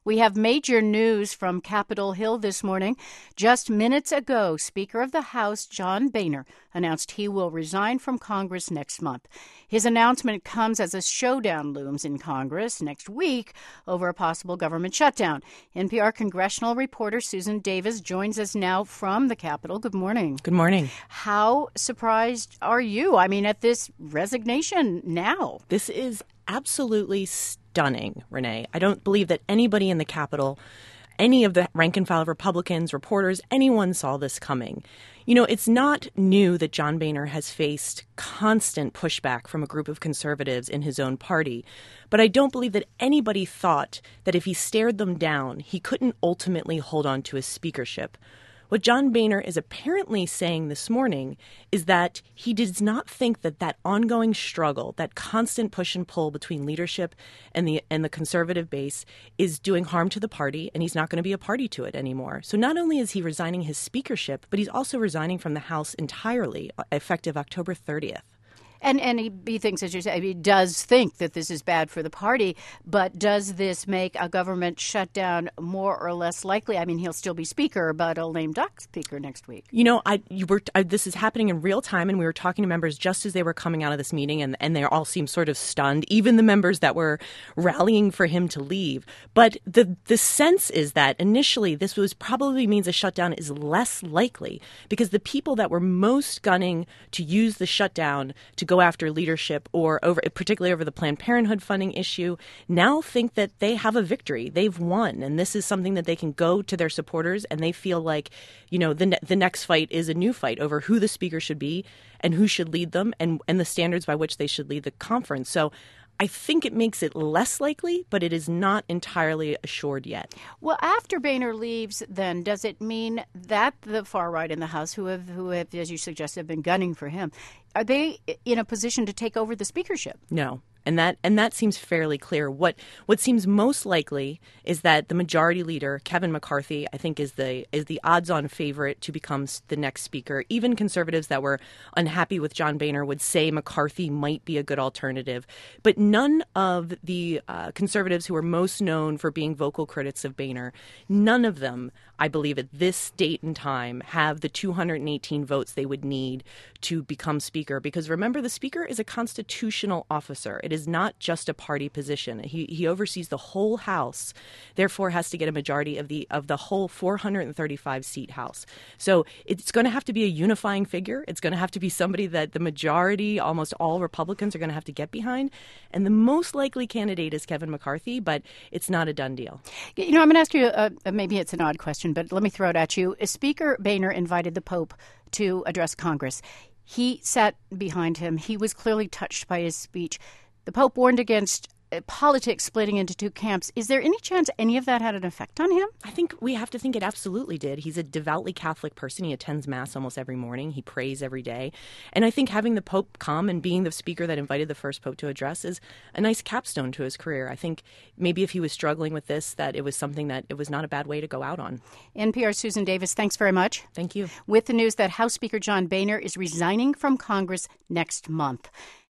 We have major news from Capitol Hill this morning. Just minutes ago, Speaker of the House John Boehner announced he will resign from Congress next month. His announcement comes as a showdown looms in Congress next week over a possible government shutdown. NPR congressional reporter Susan Davis joins us now from the Capitol. Good morning. Good morning. How surprised are you? At this resignation now? This is absolutely stunning, Renee. I don't believe that anybody in the Capitol, any of the rank and file Republicans, reporters, anyone saw this coming. It's not new that John Boehner has faced constant pushback from a group of conservatives in his own party. But I don't believe that anybody thought that if he stared them down, he couldn't ultimately hold on to his speakership. What John Boehner is apparently saying this morning is that he does not think that ongoing struggle, that constant push and pull between leadership and the conservative base is doing harm to the party, and he's not going to be a party to it anymore. So not only is he resigning his speakership, but he's also resigning from the House entirely, effective October 30th. And he thinks, as you say, he does think that this is bad for the party, but does this make a government shutdown more or less likely? He'll still be speaker, but a lame duck speaker next week. This is happening in real time, and we were talking to members just as they were coming out of this meeting, and they all seemed sort of stunned, even the members that were rallying for him to leave. But the sense is that initially this probably means a shutdown is less likely because the people that were most gunning to use the shutdown to go after leadership particularly over the Planned Parenthood funding issue now think that they have a victory. They've won. And this is something that they can go to their supporters and they feel like, the next fight is a new fight over who the speaker should be and who should lead them and the standards by which they should lead the conference. So I think it makes it less likely, but it is not entirely assured yet. Well, after Boehner leaves, then, does it mean that the far right in the House, who have, as you suggested, have been gunning for him, are they in a position to take over the speakership? No. And that seems fairly clear. What seems most likely is that the majority leader, Kevin McCarthy, I think is the odds-on favorite to become the next speaker. Even conservatives that were unhappy with John Boehner would say McCarthy might be a good alternative. But none of the conservatives who are most known for being vocal critics of Boehner, none of them, I believe, at this date and time have the 218 votes they would need to become speaker. Because remember, the speaker is a constitutional officer. It is not just a party position. He oversees the whole House, therefore has to get a majority of the whole 435 seat House. So it's going to have to be a unifying figure. It's going to have to be somebody that the majority, almost all Republicans, are going to have to get behind. And the most likely candidate is Kevin McCarthy, but it's not a done deal. I'm going to ask you, maybe it's an odd question, but let me throw it at you. Speaker Boehner invited the Pope to address Congress. He sat behind him. He was clearly touched by his speech. The Pope warned against politics splitting into two camps. Is there any chance any of that had an effect on him? I think we have to think it absolutely did. He's a devoutly Catholic person. He attends Mass almost every morning. He prays every day. And I think having the Pope come and being the speaker that invited the first Pope to address is a nice capstone to his career. I think maybe if he was struggling with this, that it was something that it was not a bad way to go out on. NPR's Susan Davis, thanks very much. Thank you. With the news that House Speaker John Boehner is resigning from Congress next month.